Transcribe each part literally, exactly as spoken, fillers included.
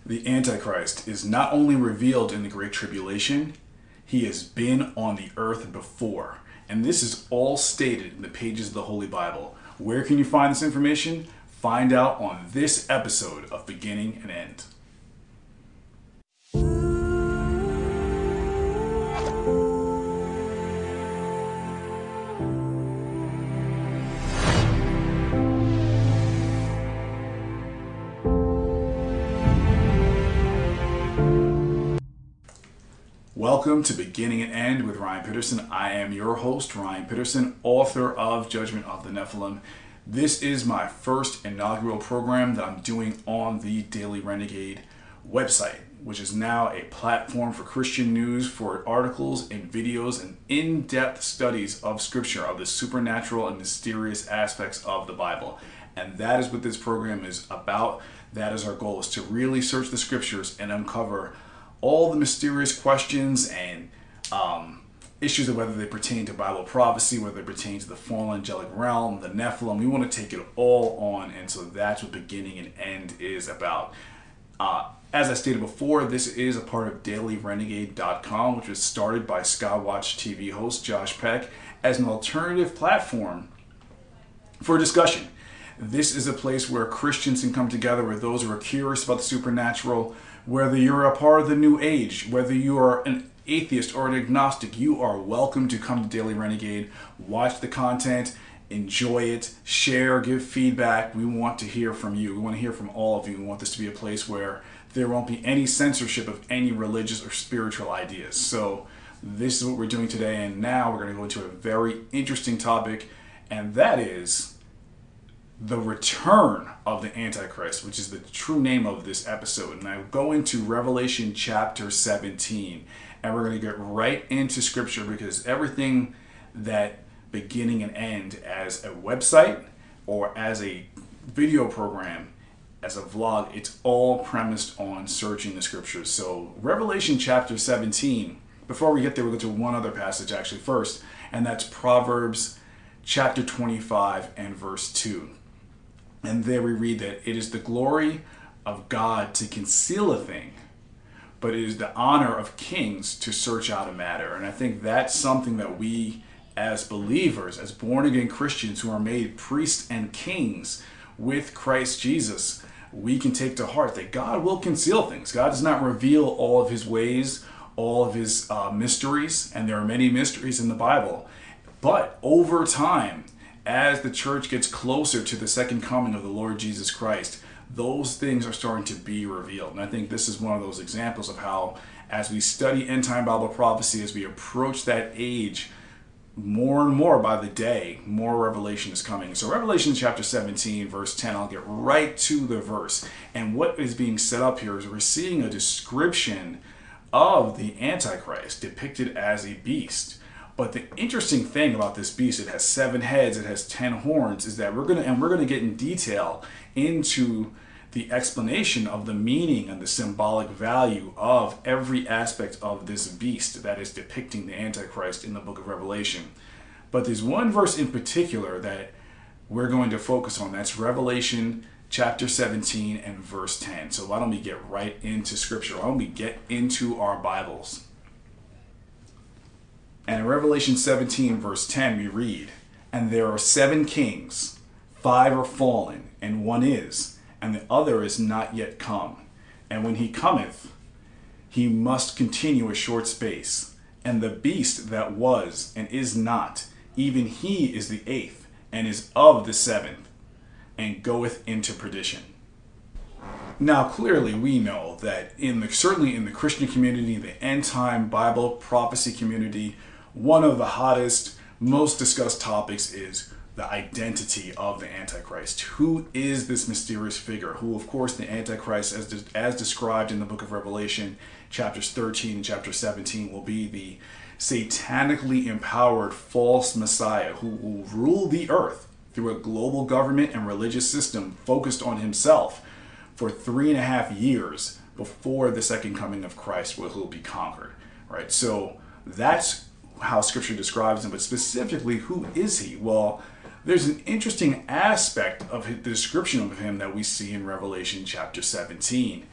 The Antichrist is not only revealed in the Great Tribulation, he has been on the earth before. And this is all stated in the pages of the Holy Bible. Where can you find this information? Find out on this episode of Beginning and End. Welcome to Beginning and End with Ryan Peterson. I am your host, Ryan Peterson, author of Judgment of the Nephilim. This is my first inaugural program that I'm doing on the Daily Renegade website, which is now a platform for Christian news, for articles and videos and in-depth studies of Scripture, of the supernatural and mysterious aspects of the Bible. And that is what this program is about. That is our goal, is to really search the Scriptures and uncover all the mysterious questions and um, issues of whether they pertain to Bible prophecy, whether they pertain to the fallen angelic realm, the Nephilim. We want to take it all on, and so that's what Beginning and End is about. Uh, as I stated before, this is a part of daily renegade dot com, which was started by Skywatch T V host Josh Peck as an alternative platform for discussion. This is a place where Christians can come together, where those who are curious about the supernatural, whether you're a part of the New Age, whether you are an atheist or an agnostic, you are welcome to come to Daily Renegade, watch the content, enjoy it, share, give feedback. We want to hear from you. We want to hear from all of you. We want this to be a place where there won't be any censorship of any religious or spiritual ideas. So this is what we're doing today, and now we're going to go into a very interesting topic, and that is the return of the Antichrist, which is the true name of this episode. And I go into Revelation chapter seventeen, and we're going to get right into Scripture, because everything that Beginning and End as a website or as a video program, as a vlog, it's all premised on searching the Scriptures. So Revelation chapter seventeen, before we get there, we'll go to one other passage actually first, and that's Proverbs chapter twenty-five and verse two. And there we read that it is the glory of God to conceal a thing, but it is the honor of kings to search out a matter. And I think that's something that we as believers, as born-again Christians who are made priests and kings with Christ Jesus, we can take to heart that God will conceal things. God does not reveal all of his ways, all of his uh, mysteries, and there are many mysteries in the Bible. But over time, as the church gets closer to the second coming of the Lord Jesus Christ, those things are starting to be revealed. And I think this is one of those examples of how, as we study end-time Bible prophecy, as we approach that age, more and more by the day, more revelation is coming. So Revelation chapter seventeen, verse ten, I'll get right to the verse. And what is being set up here is we're seeing a description of the Antichrist depicted as a beast. But the interesting thing about this beast, it has seven heads, it has ten horns, is that we're gonna and we're gonna get in detail into the explanation of the meaning and the symbolic value of every aspect of this beast that is depicting the Antichrist in the book of Revelation. But there's one verse in particular that we're going to focus on. That's Revelation chapter seventeen and verse ten. So why don't we get right into Scripture? Why don't we get into our Bibles? And in Revelation seventeen, verse ten, we read, "And there are seven kings, five are fallen, and one is, and the other is not yet come. And when he cometh, he must continue a short space. And the beast that was and is not, even he is the eighth, and is of the seventh, and goeth into perdition." Now, clearly, we know that in the certainly in the Christian community, the end-time Bible prophecy community, one of the hottest, most discussed topics is the identity of the Antichrist. Who is this mysterious figure? Who, of course, the Antichrist, as, de- as described in the book of Revelation, chapters thirteen and chapter seventeen, will be the satanically empowered false Messiah who will rule the earth through a global government and religious system focused on himself for three and a half years before the second coming of Christ, where he'll be conquered. Right? So that's how Scripture describes him, but specifically, who is he? Well, there's an interesting aspect of the description of him that we see in Revelation chapter seventeen.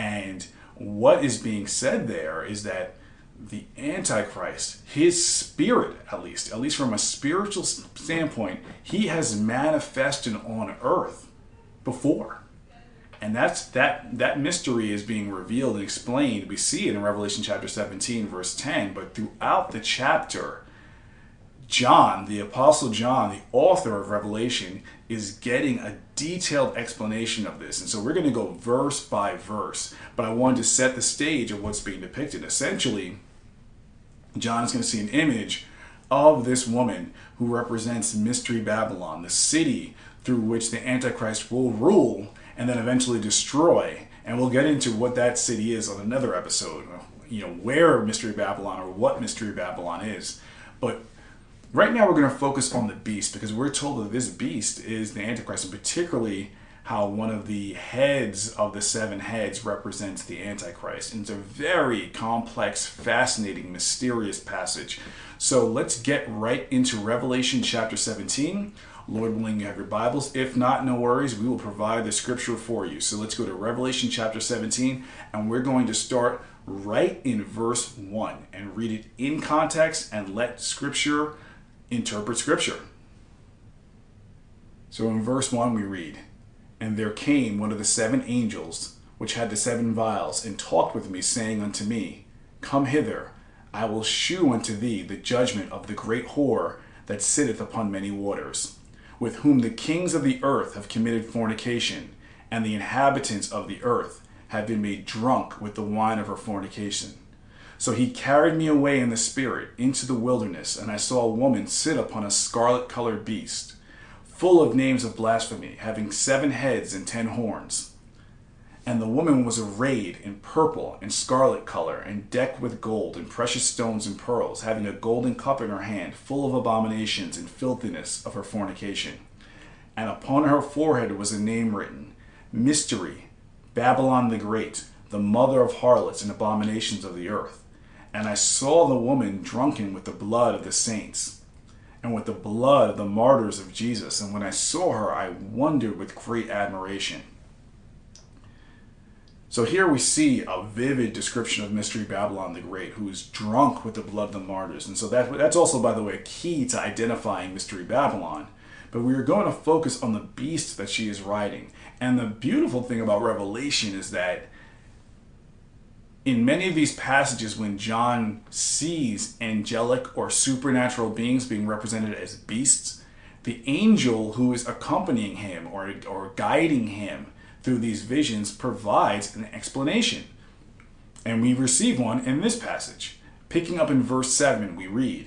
And what is being said there is that the Antichrist, his spirit, at least, at least from a spiritual standpoint, he has manifested on earth before. And that's that that mystery is being revealed and explained. We see it in Revelation chapter seventeen, verse ten, but throughout the chapter, John, the Apostle John, the author of Revelation, is getting a detailed explanation of this. And so we're going to go verse by verse, but I wanted to set the stage of what's being depicted. Essentially, John is going to see an image of this woman who represents Mystery Babylon, the city through which the Antichrist will rule and then eventually destroy. And we'll get into what that city is on another episode, you know, where Mystery Babylon or what Mystery Babylon is. But right now we're going to focus on the beast, because we're told that this beast is the Antichrist, and particularly how one of the heads of the seven heads represents the Antichrist. And it's a very complex, fascinating, mysterious passage. So let's get right into Revelation chapter seventeen. Lord willing, you have your Bibles. If not, no worries. We will provide the scripture for you. So let's go to Revelation chapter seventeen, and we're going to start right in verse one and read it in context and let scripture interpret scripture. So in verse one we read, "And there came one of the seven angels, which had the seven vials, and talked with me, saying unto me, Come hither, I will shew unto thee the judgment of the great whore that sitteth upon many waters, with whom the kings of the earth have committed fornication, and the inhabitants of the earth have been made drunk with the wine of her fornication. So he carried me away in the spirit into the wilderness, and I saw a woman sit upon a scarlet-colored beast, full of names of blasphemy, having seven heads and ten horns. And the woman was arrayed in purple and scarlet color, and decked with gold and precious stones and pearls, having a golden cup in her hand, full of abominations and filthiness of her fornication. And upon her forehead was a name written, Mystery, Babylon the Great, the mother of harlots and abominations of the earth. And I saw the woman drunken with the blood of the saints, and with the blood of the martyrs of Jesus. And when I saw her, I wondered with great admiration." So here we see a vivid description of Mystery Babylon the Great, who is drunk with the blood of the martyrs. And so that, that's also, by the way, a key to identifying Mystery Babylon. But we are going to focus on the beast that she is riding. And the beautiful thing about Revelation is that in many of these passages, when John sees angelic or supernatural beings being represented as beasts, the angel who is accompanying him or, or guiding him through these visions provides an explanation. And we receive one in this passage. Picking up in verse seven, we read,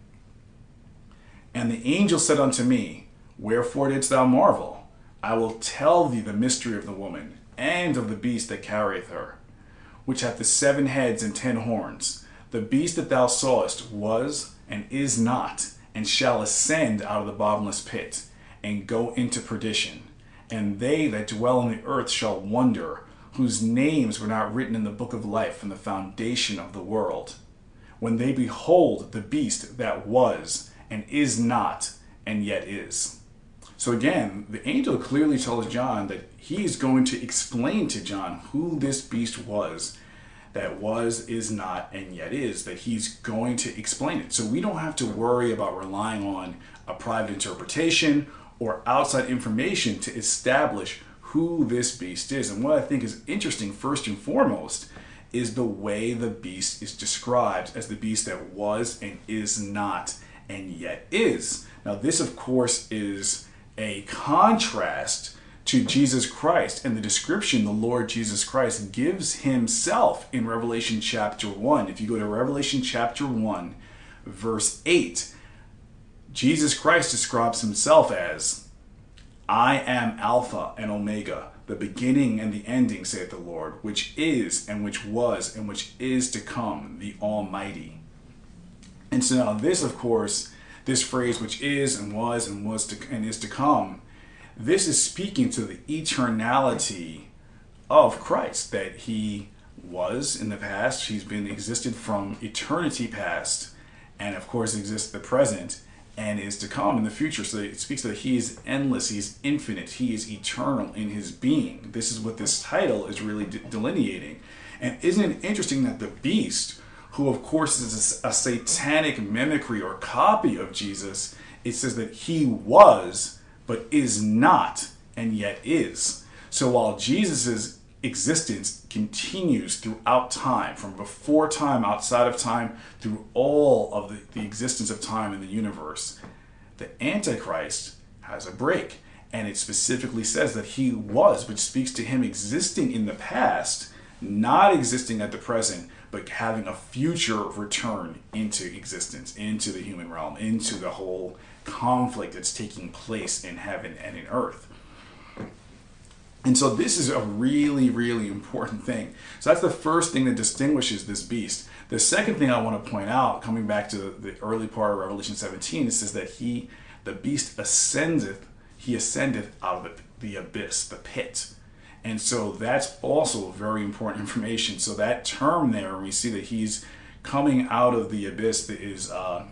"And the angel said unto me, Wherefore didst thou marvel? I will tell thee the mystery of the woman, and of the beast that carrieth her, which hath the seven heads and ten horns. The beast that thou sawest was, and is not, and shall ascend out of the bottomless pit, and go into perdition. And they that dwell on the earth shall wonder, whose names were not written in the book of life from the foundation of the world, when they behold the beast that was, and is not, and yet is." So again, the angel clearly tells John that he is going to explain to John who this beast was, that was, is not, and yet is, that he's going to explain it. So we don't have to worry about relying on a private interpretation or outside information to establish who this beast is. And what I think is interesting, first and foremost, is the way the beast is described as the beast that was and is not and yet is. Now this, of course, is a contrast to Jesus Christ and the description the Lord Jesus Christ gives himself in Revelation chapter one. If you go to Revelation chapter one, verse eight, Jesus Christ describes himself as, "I am Alpha and Omega, the beginning and the ending, saith the Lord, which is, and which was, and which is to come, the Almighty." And so now this, of course, this phrase, which is, and was, and was to, and is to come, this is speaking to the eternality of Christ, that he was in the past, he's been existed from eternity past, and of course exists the present, and is to come in the future. So it speaks that he is endless, he is infinite, he is eternal in his being. This is what this title is really de- delineating. And isn't it interesting that the beast, who of course is a, a satanic mimicry or copy of Jesus, it says that he was, but is not, and yet is. So while Jesus' existence continues throughout time, from before time, outside of time, through all of the, the existence of time in the universe, the Antichrist has a break. And it specifically says that he was, which speaks to him existing in the past, not existing at the present, but having a future return into existence, into the human realm, into the whole conflict that's taking place in heaven and in earth. And so this is a really, really important thing. So that's the first thing that distinguishes this beast. The second thing I want to point out, coming back to the early part of Revelation seventeen, it says that he, the beast ascendeth, he ascendeth out of the, the abyss, the pit. And so that's also very important information. So that term there, we see that he's coming out of the abyss, that is uh,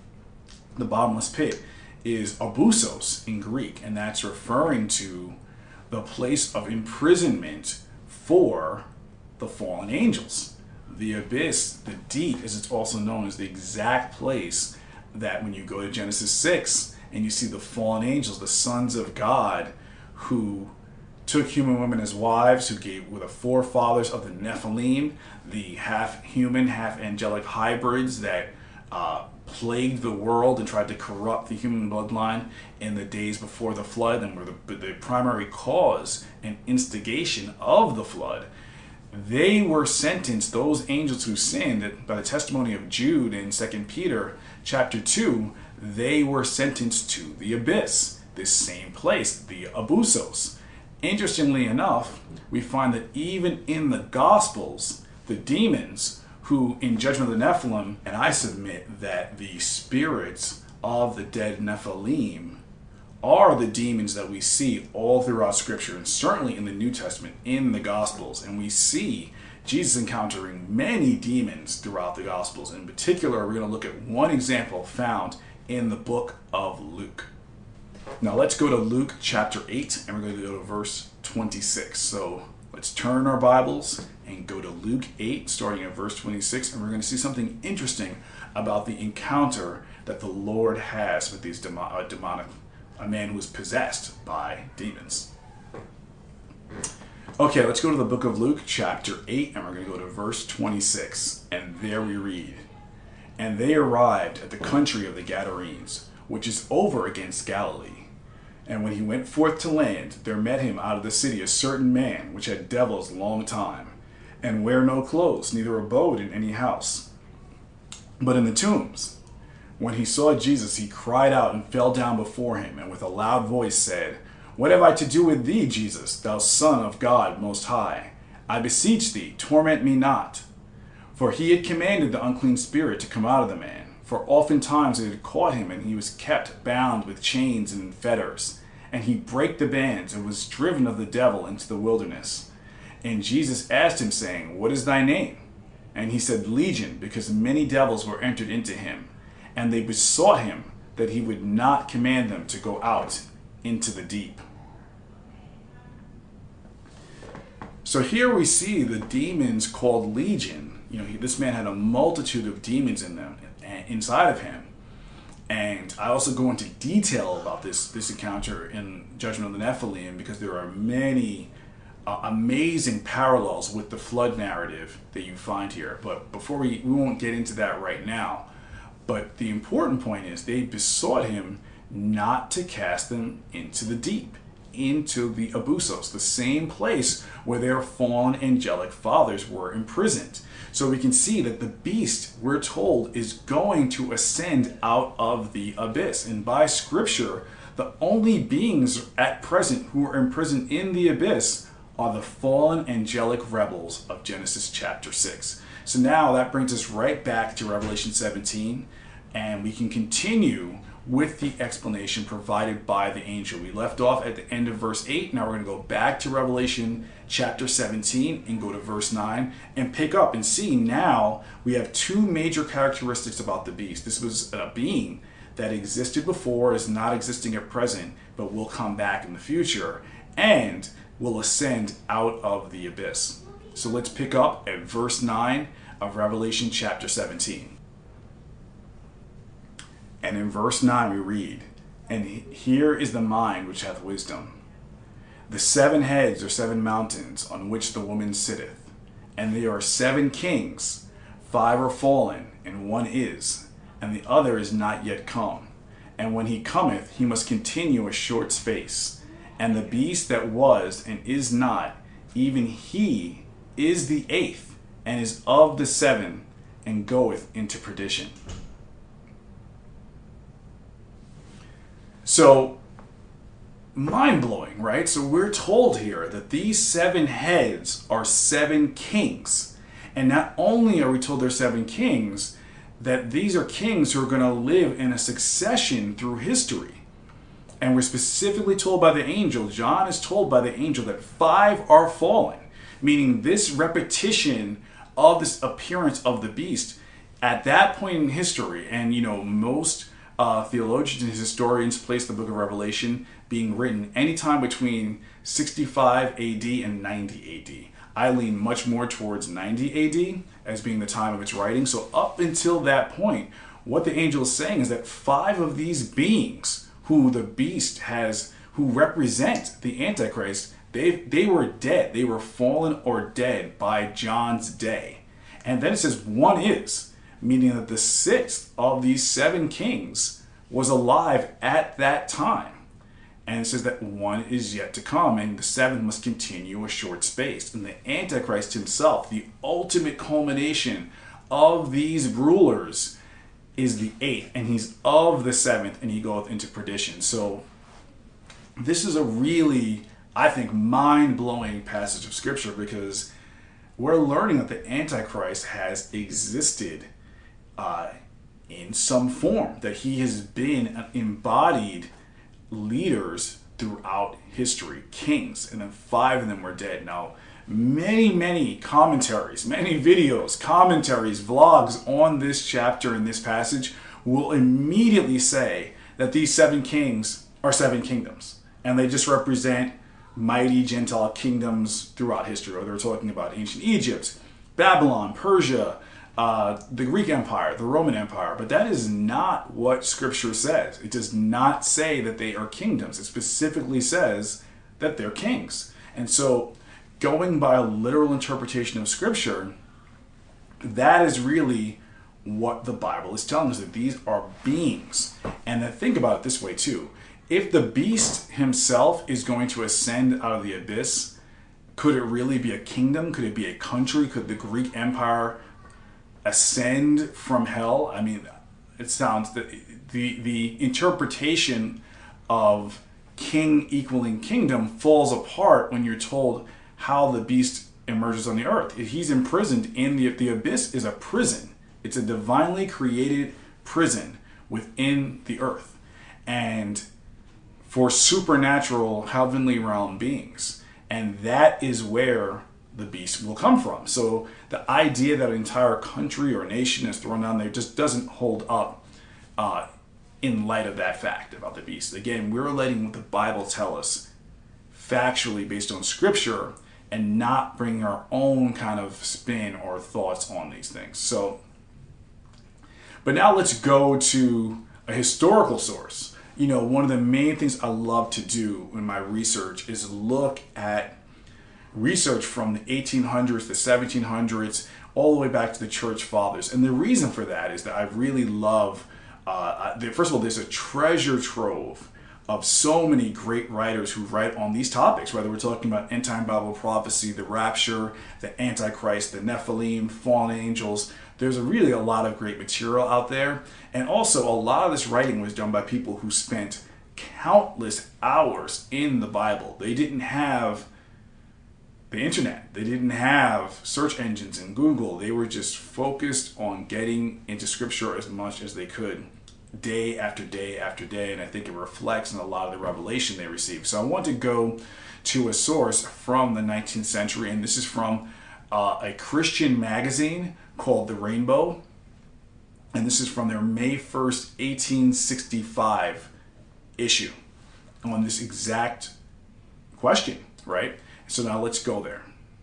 the bottomless pit, is abusos in Greek. And that's referring to the place of imprisonment for the fallen angels. The abyss, the deep, as it's also known, is the exact place that when you go to Genesis six and you see the fallen angels, the sons of God, who took human women as wives, who gave were the forefathers of the Nephilim, the half human, half angelic hybrids that uh, plagued the world and tried to corrupt the human bloodline in the days before the flood, and were the, the primary cause and instigation of the flood. They were sentenced, those angels who sinned, by the testimony of Jude in Second Peter chapter two, they were sentenced to the abyss, this same place, the abusos. Interestingly enough, we find that even in the Gospels, the demons who, in Judgment of the Nephilim, and I submit that the spirits of the dead Nephilim are the demons that we see all throughout Scripture, and certainly in the New Testament, in the Gospels. And we see Jesus encountering many demons throughout the Gospels. In particular, we're going to look at one example found in the book of Luke. Now let's go to Luke chapter eight, and we're going to go to verse twenty-six. So let's turn our Bibles and go to Luke eight, starting at verse twenty-six, and we're going to see something interesting about the encounter that the Lord has with these demo- uh, demonic, a man who is possessed by demons. Okay, let's go to the book of Luke chapter eight, and we're going to go to verse twenty-six, and there we read, "And they arrived at the country of the Gadarenes, which is over against Galilee. And when he went forth to land, there met him out of the city a certain man, which had devils long time, and wear no clothes, neither abode in any house, but in the tombs. When he saw Jesus, he cried out and fell down before him, and with a loud voice said, What have I to do with thee, Jesus, thou Son of God Most High? I beseech thee, torment me not. For he had commanded the unclean spirit to come out of the man. For oftentimes it had caught him, and he was kept bound with chains and in fetters. And he brake the bands, and was driven of the devil into the wilderness. And Jesus asked him, saying, What is thy name? And he said, Legion, because many devils were entered into him. And they besought him that he would not command them to go out into the deep." So here we see the demons called Legion. You know, he, this man had a multitude of demons in them, inside of him. And I also go into detail about this, this encounter in Judgment of the Nephilim, because there are many uh, amazing parallels with the flood narrative that you find here. But before we, we won't get into that right now. But the important point is they besought him not to cast them into the deep, into the abusos, the same place where their fallen angelic fathers were imprisoned. So we can see that the beast, we're told, is going to ascend out of the abyss. And by Scripture, the only beings at present who are imprisoned in the abyss are the fallen angelic rebels of Genesis chapter six. So now that brings us right back to Revelation seventeen, and we can continue with the explanation provided by the angel. We left off at the end of verse eight. Now we're going to go back to Revelation chapter seventeen and go to verse nine and pick up and see now we have two major characteristics about the beast. This was a being that existed before, is not existing at present, but will come back in the future, and will ascend out of the abyss. So let's pick up at verse nine of Revelation chapter seventeen. And in verse nine we read, "And here is the mind which hath wisdom. The seven heads are seven mountains on which the woman sitteth, and there are seven kings, five are fallen, and one is, and the other is not yet come. And when he cometh, he must continue a short space. And the beast that was and is not, even he is the eighth, and is of the seven, and goeth into perdition." So, mind-blowing, right? So we're told here that these seven heads are seven kings. And not only are we told they're seven kings, that these are kings who are going to live in a succession through history. And we're specifically told by the angel, John is told by the angel that five are fallen, meaning this repetition of this appearance of the beast at that point in history. And, you know, most uh, theologians and historians place the book of Revelation being written anytime between sixty-five A D and ninety A D. I lean much more towards ninety A D as being the time of its writing. So up until that point, what the angel is saying is that five of these beings who the beast has, who represent the Antichrist, they they were dead. They were fallen or dead by John's day. And then it says one is, meaning that the sixth of these seven kings was alive at that time. And it says that one is yet to come, and the seventh must continue a short space. And the Antichrist himself, the ultimate culmination of these rulers, is the eighth, and he's of the seventh, and he goeth into perdition. So this is a really, I think, mind-blowing passage of Scripture, because we're learning that the Antichrist has existed uh, in some form, that he has been embodied leaders throughout history, kings, and then five of them were dead. Now, many, many commentaries, many videos, commentaries, vlogs on this chapter and this passage will immediately say that these seven kings are seven kingdoms, and they just represent mighty Gentile kingdoms throughout history. Or they're talking about ancient Egypt, Babylon, Persia, Uh, the Greek Empire, the Roman Empire, but that is not what Scripture says. It does not say that they are kingdoms. It specifically says that they're kings. And so, going by a literal interpretation of Scripture, that is really what the Bible is telling us, that these are beings. And then think about it this way too. If the beast himself is going to ascend out of the abyss, could it really be a kingdom? Could it be a country? Could the Greek Empire ascend from hell? I mean, it sounds that the the interpretation of king equaling kingdom falls apart when you're told how the beast emerges on the earth. If he's imprisoned in the the abyss is a prison. It's a divinely created prison within the earth, and for supernatural heavenly realm beings, and that is where the beast will come from. So the idea that an entire country or nation is thrown down there just doesn't hold up uh, in light of that fact about the beast. Again, we're letting what the Bible tell us factually based on Scripture, and not bringing our own kind of spin or thoughts on these things. So, but now let's go to a historical source. You know, one of the main things I love to do in my research is look at research from the eighteen hundreds, the seventeen hundreds, all the way back to the church fathers. And the reason for that is that I really love, uh, first of all, there's a treasure trove of so many great writers who write on these topics, whether we're talking about end-time Bible prophecy, the rapture, the Antichrist, the Nephilim, fallen angels. There's a really a lot of great material out there. And also, a lot of this writing was done by people who spent countless hours in the Bible. They didn't have the internet. They didn't have search engines and Google. They were just focused on getting into Scripture as much as they could, day after day after day, and I think it reflects in a lot of the revelation they received. So I want to go to a source from the nineteenth century, and this is from uh, a Christian magazine called The Rainbow. And this is from their May first, eighteen sixty-five issue on this exact question, right? So now let's go there.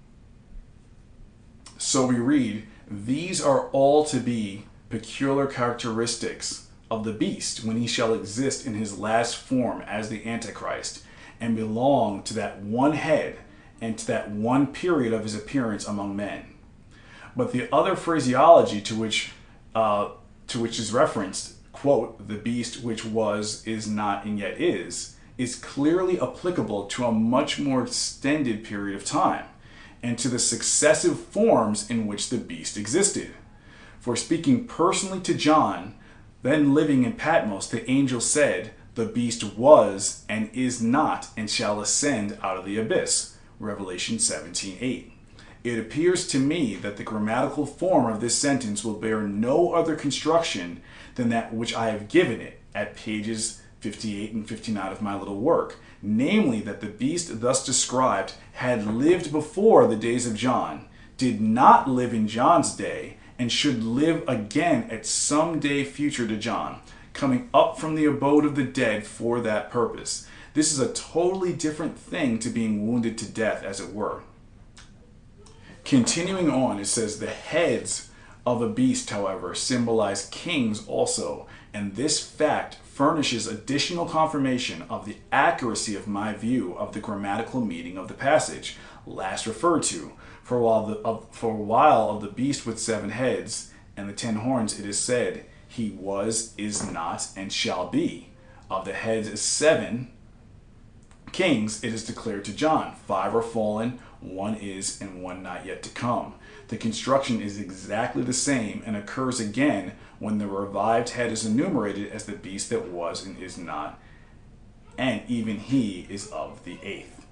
So we read, these are all to be peculiar characteristics of the beast when he shall exist in his last form as the Antichrist, and belong to that one head and to that one period of his appearance among men. But the other phraseology to which uh, to which is referenced, quote, the beast which was, is not, and yet is, is clearly applicable to a much more extended period of time, and to the successive forms in which the beast existed. For speaking personally to John, then living in Patmos, the angel said, the beast was, and is not, and shall ascend out of the abyss. Revelation seventeen eight. It appears to me that the grammatical form of this sentence will bear no other construction than that which I have given it at pages fifty-eight and fifty-nine of my little work, namely that the beast thus described had lived before the days of John, did not live in John's day, and should live again at some day future to John, coming up from the abode of the dead for that purpose. This is a totally different thing to being wounded to death, as it were. Continuing on, it says, the heads of a beast, however, symbolize kings also, and this fact furnishes additional confirmation of the accuracy of my view of the grammatical meaning of the passage last referred to. For while, the, of, for a while of the beast with seven heads and the ten horns, it is said, he was, is not, and shall be. Of the heads is seven kings, it is declared to John, five are fallen, one is, and one not yet to come. The construction is exactly the same and occurs again when the revived head is enumerated as the beast that was and is not, and even he is of the eighth.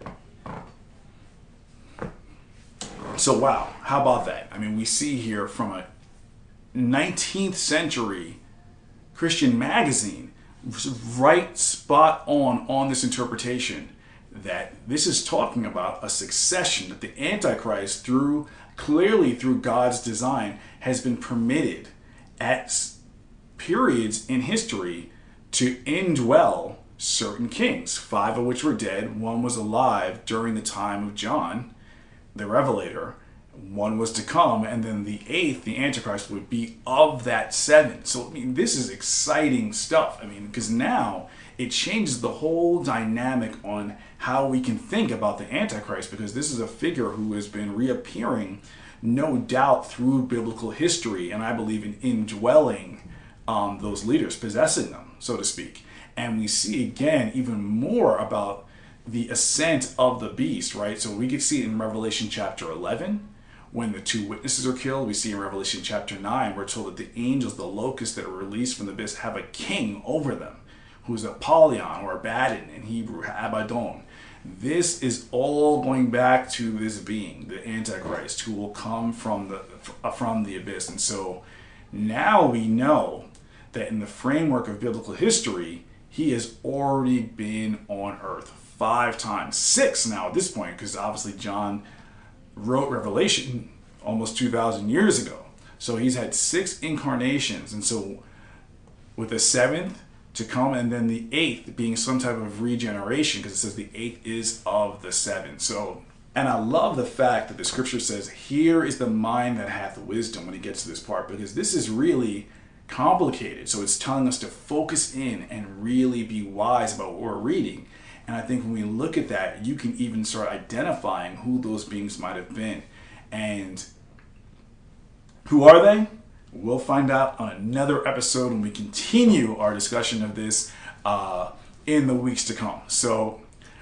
So wow, how about that? I mean, we see here from a nineteenth century Christian magazine, right spot on on this interpretation, that this is talking about a succession, that the Antichrist, through clearly through God's design, has been permitted at periods in history to indwell certain kings, five of which were dead, one was alive during the time of John the Revelator, one was to come, and then the eighth, the Antichrist, would be of that seven. So, I mean, this is exciting stuff. I mean, because now it changes the whole dynamic on how we can think about the Antichrist, because this is a figure who has been reappearing, no doubt, through biblical history, and I believe in indwelling um, those leaders, possessing them, so to speak. And we see again even more about the ascent of the beast, right? So we can see it in Revelation chapter eleven, when the two witnesses are killed. We see in Revelation chapter nine, we're told that the angels, the locusts that are released from the abyss, have a king over them, who's Apollyon or Abaddon in Hebrew, Abaddon. This is all going back to this being, the Antichrist, who will come from the from the abyss. And so now we know that in the framework of biblical history, he has already been on earth five times, six now at this point, because obviously John wrote Revelation almost two thousand years ago. So he's had six incarnations. And so with the seventh to come, and then the eighth being some type of regeneration, because it says the eighth is of the seven. So, and I love the fact that the scripture says, here is the mind that hath wisdom, when he gets to this part, because this is really complicated. So it's telling us to focus in and really be wise about what we're reading. And I think when we look at that, you can even start identifying who those beings might have been. And who are they? We'll find out on another episode when we continue our discussion of this uh, in the weeks to come. So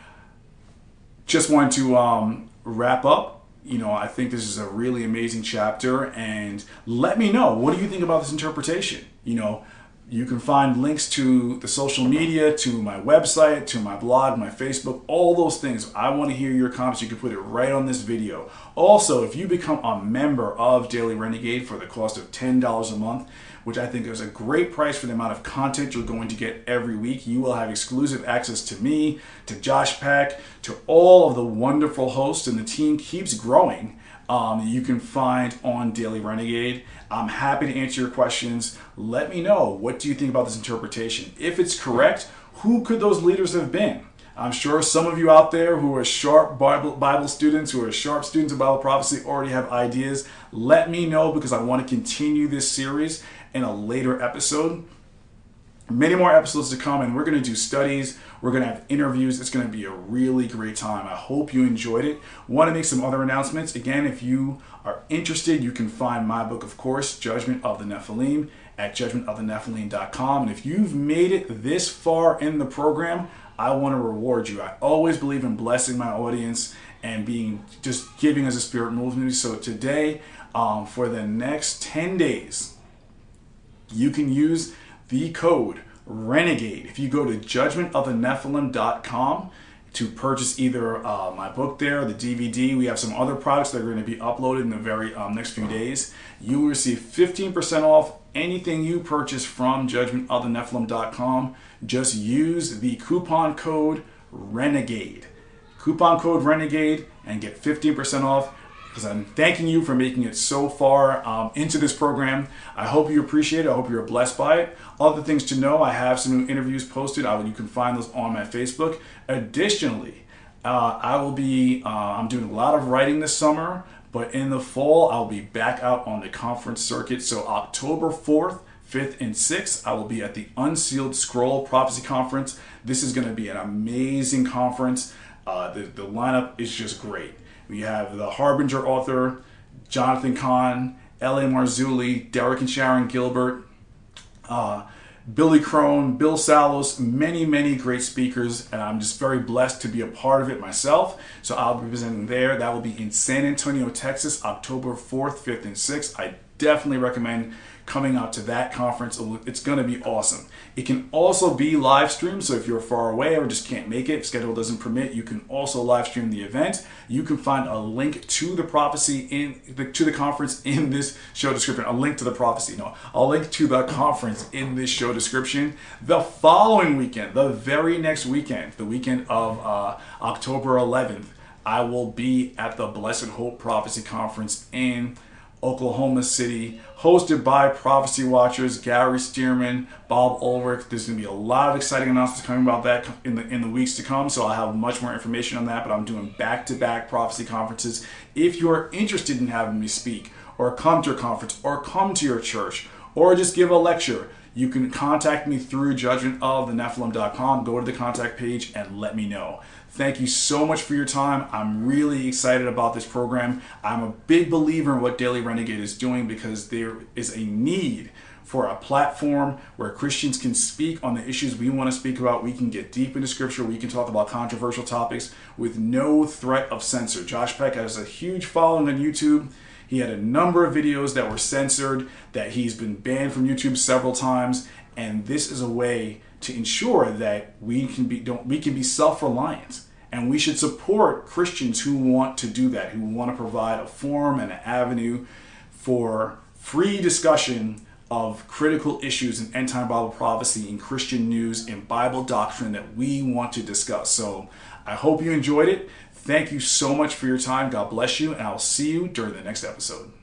just wanted to um, wrap up. You know, I think this is a really amazing chapter. And let me know, what do you think about this interpretation? You know, you can find links to the social media, to my website, to my blog, my Facebook, all those things. I want to hear your comments. You can put it right on this video. Also, if you become a member of Daily Renegade for the cost of ten dollars a month, which I think is a great price for the amount of content you're going to get every week, you will have exclusive access to me, to Josh Peck, to all of the wonderful hosts, and the team keeps growing. um, you can find on Daily Renegade. I'm happy to answer your questions. Let me know, what do you think about this interpretation? If it's correct, who could those leaders have been? I'm sure some of you out there who are sharp Bible, Bible students, who are sharp students of Bible prophecy, already have ideas. Let me know, because I want to continue this series in a later episode. Many more episodes to come, and we're going to do studies. We're going to have interviews. It's going to be a really great time. I hope you enjoyed it. Want to make some other announcements. Again, if you are interested, you can find my book, of course, Judgment of the Nephilim, at judgment of the nephilim dot com. And if you've made it this far in the program, I want to reward you. I always believe in blessing my audience and being just giving as the Spirit moves me. So today, um, for the next ten days, you can use the code RENEGADE. If you go to judgment of the nephilim dot com to purchase either uh, my book there, the D V D, we have some other products that are going to be uploaded in the very um, next few days, you will receive fifteen percent off anything you purchase from judgment of the nephilim dot com. Just use the coupon code RENEGADE. Coupon code RENEGADE and get fifteen percent off, because I'm thanking you for making it so far um, into this program. I hope you appreciate it. I hope you're blessed by it. Other things to know, I have some new interviews posted. I, you can find those on my Facebook. Additionally, uh, I will be, uh, I'm doing a lot of writing this summer, but in the fall, I'll be back out on the conference circuit. So October fourth, fifth, and sixth, I will be at the Unsealed Scroll Prophecy Conference. This is going to be an amazing conference. Uh, the, the lineup is just great. We have the Harbinger author, Jonathan Cahn, L A Marzulli, Derek and Sharon Gilbert, uh, Billy Crone, Bill Salos, many, many great speakers, and I'm just very blessed to be a part of it myself. So I'll be presenting there. That will be in San Antonio, Texas, October fourth, fifth, and sixth. I definitely recommend coming out to that conference. It's going to be awesome. It can also be live streamed, so if you're far away or just can't make it, if schedule doesn't permit, you can also live stream the event. You can find a link to the prophecy in the, to the conference in this show description. A link to the prophecy, no, a link to the conference in this show description. The following weekend, the very next weekend, the weekend of uh, October eleventh, I will be at the Blessed Hope Prophecy Conference in Oklahoma City, hosted by Prophecy Watchers, Gary Stearman, Bob Ulrich. There's going to be a lot of exciting announcements coming about that in the in the weeks to come, so I'll have much more information on that, but I'm doing back-to-back prophecy conferences. If you're interested in having me speak, or come to a conference, or come to your church, or just give a lecture, you can contact me through judgment of the nephilim dot com. Go to the contact page and let me know. Thank you so much for your time. I'm really excited about this program. I'm a big believer in what Daily Renegade is doing, because there is a need for a platform where Christians can speak on the issues we want to speak about. We can get deep into scripture. We can talk about controversial topics with no threat of censor. Josh Peck has a huge following on YouTube. He had a number of videos that were censored, that he's been banned from YouTube several times, and this is a way to ensure that we can be don't we can be self-reliant, and we should support Christians who want to do that, who want to provide a forum and an avenue for free discussion of critical issues in end-time Bible prophecy, in Christian news, in Bible doctrine that we want to discuss. So I hope you enjoyed it. Thank you so much for your time. God bless you, and I'll see you during the next episode.